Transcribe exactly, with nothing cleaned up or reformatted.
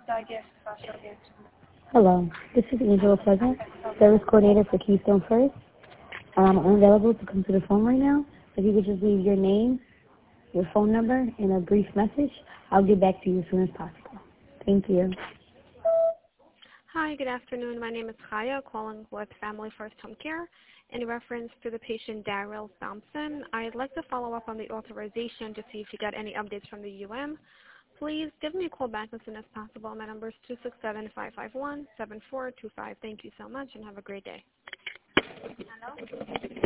Hello, this is Angela Pleasant, Service Coordinator for Keystone First. I'm unavailable to come to the phone right now. If you could just leave your name, your phone number, and a brief message, I'll get back to you as soon as possible. Thank you. Hi, good afternoon. My name is Chaya, calling with Family First Home Care. In reference to the patient Daryl Thompson, I'd like to follow up on the authorization to see if you got any updates from the U M. Please give me a call back as soon as possible. My number is two six seven, five five one, seven four two five. Thank you so much and have a great day.